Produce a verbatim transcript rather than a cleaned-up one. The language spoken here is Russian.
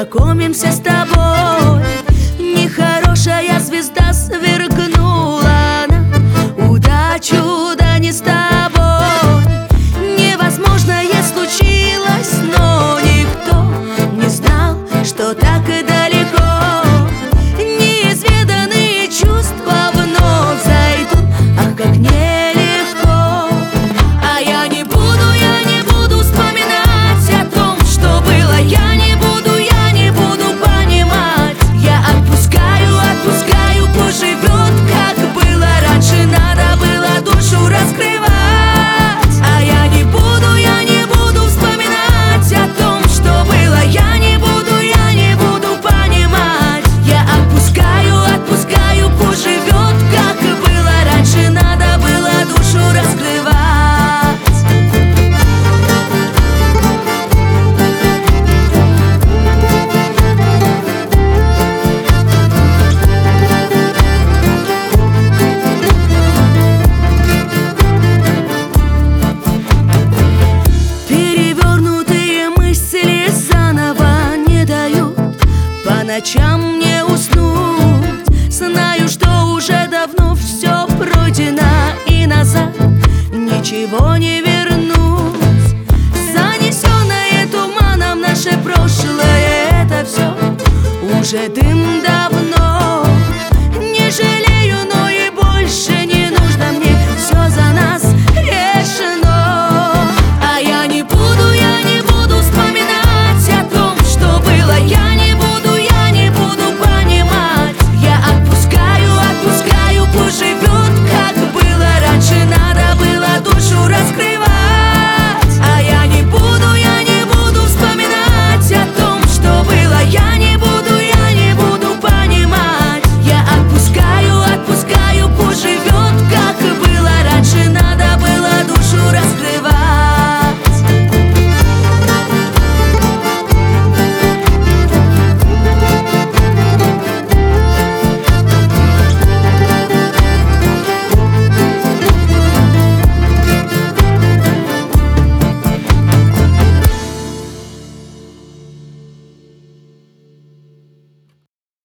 познакомимся с тобой. Нехорошая звезда свергнула на удачу, да не с тобой. Невозможное случилось, но никто не знал, что так и далеко. Неизведанные чувства вновь зайдут, ах, как нелегко. А я не буду, я не буду вспоминать о том, что было. Я не буду, я не буду понимать. Я отпускаю, отпускаю, пусть живет, как было раньше. Надо было душу раскрывать. А я не буду, я не буду вспоминать о том, что было. Я не буду, я не буду понимать. Я отпускаю, отпускаю, пусть живет, как было раньше. Надо было душу раскрывать. Перевернутые мысли заново не дают по ночам мне уснуть. Знаю, что уже давно все пройдено, и назад ничего не вернуть. Занесенное туманом наше прошлое, это все уже дым да